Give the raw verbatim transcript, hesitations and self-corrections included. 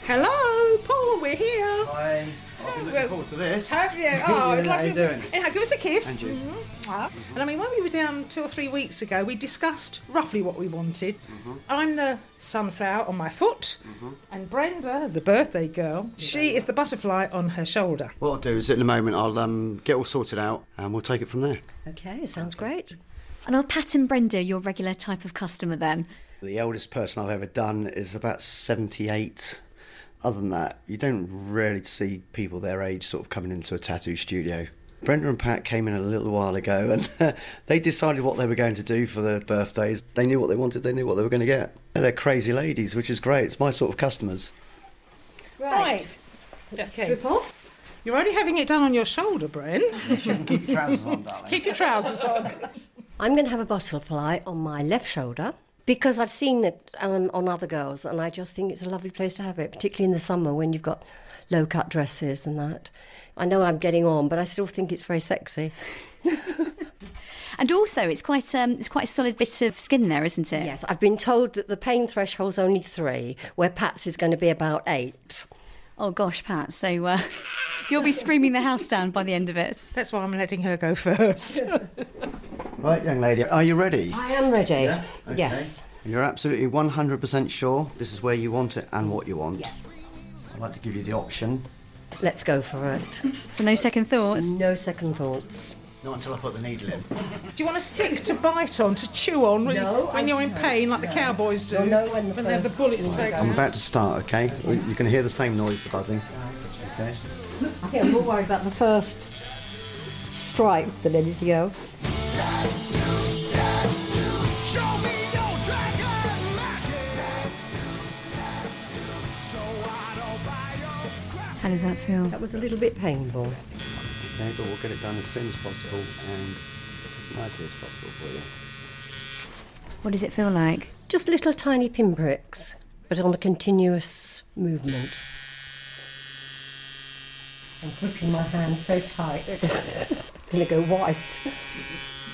Hello, Paul, we're here. Hi. I've been looking forward to this. Have you? Oh, it's How lovely. you doing? Anyhow, give us a kiss. And you. Mm-hmm. Ah. And I mean, when we were down two or three weeks ago, we discussed roughly what we wanted. Mm-hmm. I'm the sunflower on my foot, mm-hmm. and Brenda, the birthday girl, she is the butterfly on her shoulder. What I'll do is, in a moment, I'll um, get all sorted out, and we'll take it from there. Okay, sounds great. And are Pat and Brenda your regular type of customer then? The eldest person I've ever done is about seventy-eight. Other than that, you don't really see people their age sort of coming into a tattoo studio. Brenda and Pat came in a little while ago and they decided what they were going to do for their birthdays. They knew what they wanted, they knew what they were going to get. They're crazy ladies, which is great. It's my sort of customers. Right. right. Let's Okay. strip off. You're only having it done on your shoulder, Bren. Keep your trousers on, darling. Keep your trousers on. I'm going to have a butterfly on my left shoulder because I've seen it um, on other girls and I just think it's a lovely place to have it, particularly in the summer when you've got low-cut dresses and that. I know I'm getting on, but I still think it's very sexy. And also, it's quite um, it's quite a solid bit of skin there, isn't it? Yes, I've been told that the pain threshold's only three, where Pat's is going to be about eight. Oh gosh, Pat, so uh, you'll be screaming the house down by the end of it. That's why I'm letting her go first. Right, young lady, are you ready? I am ready. Yeah? Okay. Yes. You're absolutely one hundred percent sure this is where you want it and what you want? Yes. I'd like to give you the option. Let's go for it. So no second thoughts? No second thoughts. Not until I put the needle in. Do you want a stick to bite on, to chew on when, No, when I you're in don't. pain, like No. the cowboys do? You'll know when the they have the first- bullets Oh my taken I'm out. about to start, okay? You can hear the same noise, the buzzing. Okay. I think I'm more worried about the first strike than anything else. How does that feel? That was a little bit painful. Okay, but we'll get it done as soon as possible and as nicely as possible for you. What does it feel like? Just little tiny pinpricks, but on a continuous movement. I'm gripping my hand so tight. I'm going to go white.